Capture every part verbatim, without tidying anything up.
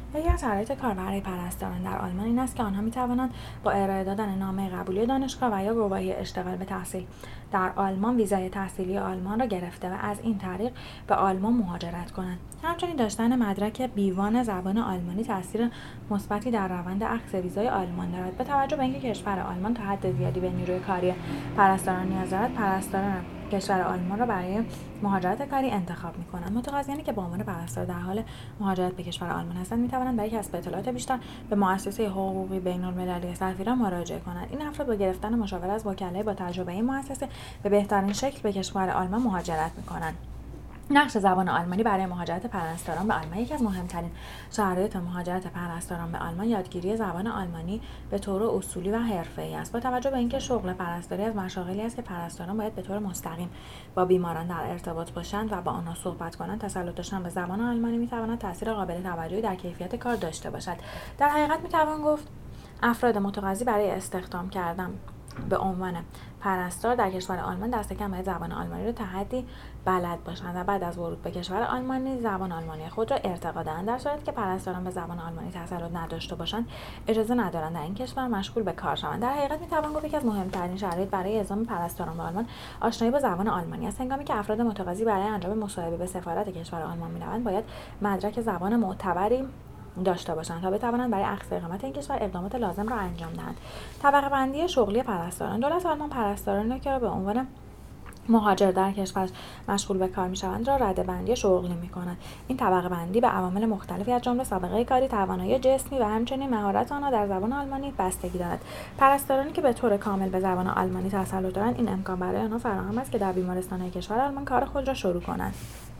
یکی از شرایط کار برای پرستاران در آلمان این است که آنها می‌توانند با ارائه دادن نامه قبولی دانشگاه و یا گواهی اشتغال به تحصیل در آلمان ویزای تحصیلی آلمان را گرفته و از این طریق به آلمان مهاجرت کنند. همچنین داشتن مدرک بی وان زبان آلمانی تاثیر مثبتی در روند اخذ ویزای آلمان دارد. با توجه به اینکه کشور آلمان تا حد زیادی به نیروی کاری پرستاران نیاز دارد، پرستاران کشور آلمان را برای مهاجرت کاری انتخاب می‌کنند. متقاضیانی که به عنوان پرستار در حال مهاجرت به کشور آلمان هستند می‌توانند برای کسب اطلاعات بیشتر به مؤسسه حقوقی بین‌المللی سفیران مراجعه کنند. این افراد با گرفتن مشاوره از وکلای با تجربه این مؤسسه به بهترین شکل به کشور آلمان مهاجرت می‌کنند. نقش زبان آلمانی برای مهاجرت پرستاران به آلمان. یکی از مهمترین شرایط مهاجرت پرستاران به آلمان یادگیری زبان آلمانی به طور اصولی و حرفه‌ای است. با توجه به اینکه شغل پرستاری از مشاغلی است که پرستاران باید به طور مستقیم با بیماران در ارتباط باشند و با آنها صحبت کنند، تسلط داشتن به زبان آلمانی می‌تواند تاثیر قابل توجهی در کیفیت کار داشته باشد. در حقیقت می‌توان گفت افراد متقاضی برای استخدام کردن به عنوان پرستار در کشور آلمان دست کم باید زبان آلمانی را تا حدی بلد باشند و بعد از ورود به کشور آلمانی زبان آلمانی خود را ارتقا دهند. در صورتی که پرستاران به زبان آلمانی تسلط نداشته باشند، اجازه ندارند در این کشور مشغول به کار شوند. در حقیقت میتوان گفت یکی از مهمترین شرایط برای اعزام پرستاران به آلمان آشنایی با زبان آلمانی است. هنگامی که افراد متقاضی برای انجام مصاحبه به سفارت کشور آلمان میروند، باید مدرک زبان معتبری داشته باشند تا بتوانند برای اخذ اقامت این کشور اقدامات لازم را انجام دهند. طبقه بندی شغلی پرستاران. دولت آلمان پرستارانی که به عنوان مهاجر در کشور مشغول به کار می‌شوند را رده‌بندی شغلی می‌کند. این طبقه بندی به عوامل مختلفی از جمله سابقه کاری، توانایی جسمی و همچنین مهارت آنها در زبان آلمانی بستگی دارد. پرستارانی که به طور کامل به زبان آلمانی تسلط دارند، این امکان برای آنها فراهم است که در بیمارستان‌های کشور آلمان کار خود را شروع کنند.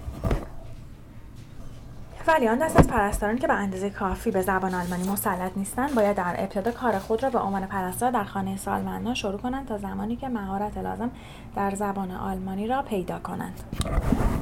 ولی آن دست از پرستارانی که به اندازه کافی به زبان آلمانی مسلط نیستند باید در ابتدا کار خود را به عنوان پرستار در خانه سالمندان شروع کنند تا زمانی که مهارت لازم در زبان آلمانی را پیدا کنند.